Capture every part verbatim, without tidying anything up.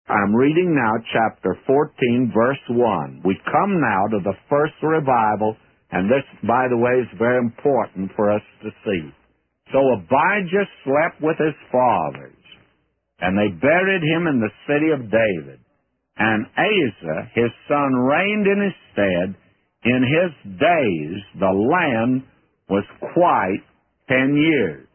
I'm reading now chapter fourteen, verse one. We come now to the first revival, and this, by the way, is very important for us to see. So Abijah slept with his fathers, and they buried him in the city of David. And Asa, his son, reigned in his stead. In his days the land was quite ten years.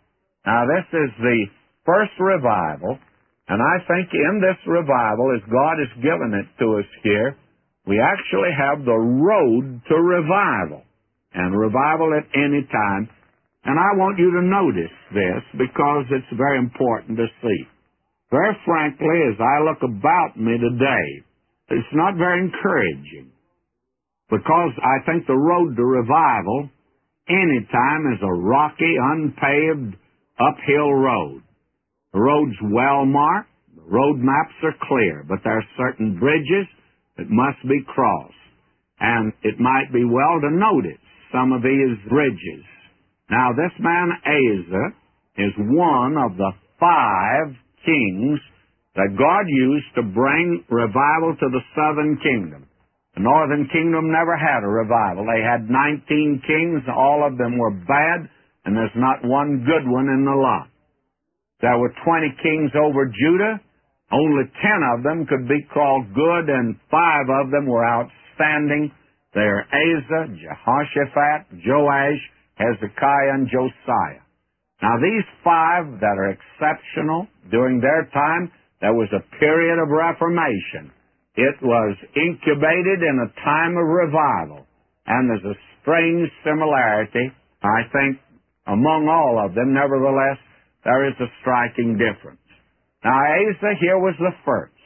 Now this is the first revival, and I think in this revival, as God has given it to us here, we actually have the road to revival, and revival at any time. And I want you to notice this because it's very important to see. Very frankly, as I look about me today, it's not very encouraging, because I think the road to revival anytime is a rocky, unpaved, uphill road. The road's well marked, the road maps are clear, but there are certain bridges that must be crossed. And it might be well to notice some of these bridges. Now, this man Asa is one of the five kings that God used to bring revival to the southern kingdom. The northern kingdom never had a revival. They had nineteen kings, all of them were bad, and there's not one good one in the lot. There were twenty kings over Judah. Only ten of them could be called good, and five of them were outstanding. They're Asa, Jehoshaphat, Joash, Hezekiah, and Josiah. Now, these five that are exceptional, during their time, there was a period of reformation. It was incubated in a time of revival, and there's a strange similarity, I think, among all of them. Nevertheless, there is a striking difference. Now, Asa here was the first.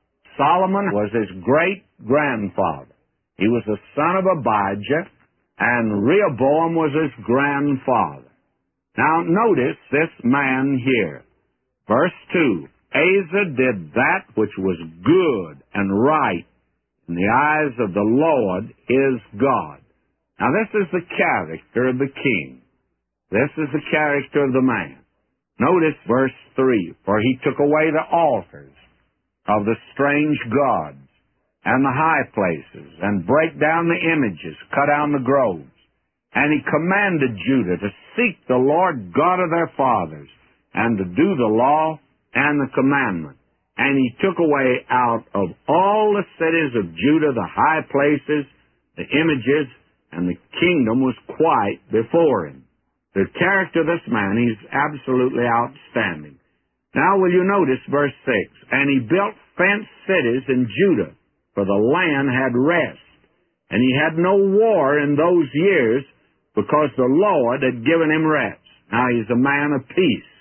Solomon was his great-grandfather. He was the son of Abijah, and Rehoboam was his grandfather. Now, notice this man here. Verse two, Asa did that which was good and right in the eyes of the Lord his God. Now, this is the character of the king. This is the character of the man. Notice verse three, for he took away the altars of the strange gods and the high places, and brake down the images, cut down the groves. And he commanded Judah to seek the Lord God of their fathers, and to do the law and the commandment. And he took away out of all the cities of Judah the high places, the images, and the kingdom was quiet before him. The character of this man, he's absolutely outstanding. Now will you notice verse six, and he built fenced cities in Judah, for the land had rest. And he had no war in those years, because the Lord had given him rest. Now he's a man of peace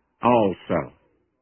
also.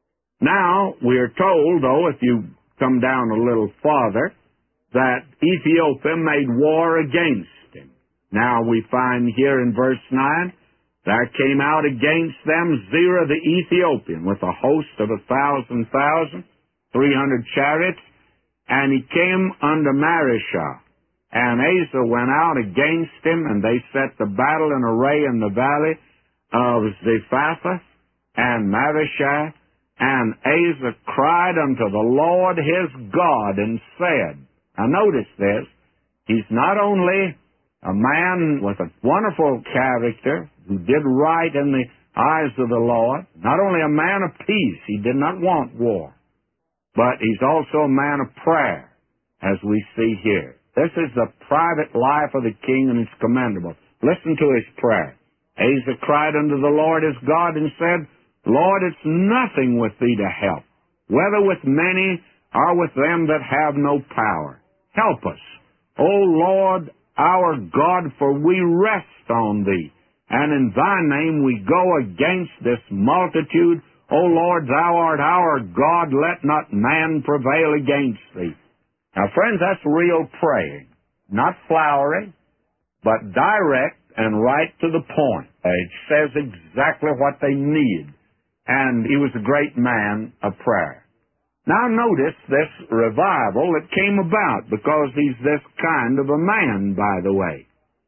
Now we are told, though, if you come down a little farther, that Ethiopia made war against him. Now we find here in verse nine, there came out against them Zerah the Ethiopian with a host of a thousand thousand, three hundred chariots, and he came unto Marishah. And Asa went out against him, and they set the battle in array in the valley of Zephathah and Marishah. And Asa cried unto the Lord his God and said, now notice this, he's not only a man with a wonderful character who did right in the eyes of the Lord, not only a man of peace, he did not want war, but he's also a man of prayer, as we see here. This is the private life of the king, and it's commendable. Listen to his prayer. Asa cried unto the Lord his God and said, Lord, it's nothing with thee to help, whether with many or with them that have no power. Help us, O Lord our God, for we rest on thee, and in thy name we go against this multitude. O Lord, thou art our God, let not man prevail against thee. Now, friends, that's real praying. Not flowery, but direct and right to the point. It says exactly what they need. And he was a great man of prayer. Now, notice this revival that came about, because he's this kind of a man, by the way.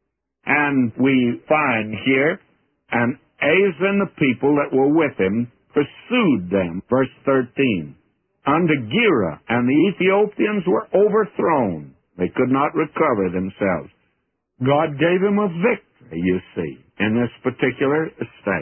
And we find here, and Asa and the people that were with him pursued them. Verse thirteen. under Gera, and the Ethiopians were overthrown. They could not recover themselves. God gave him a victory, you see, in this particular state.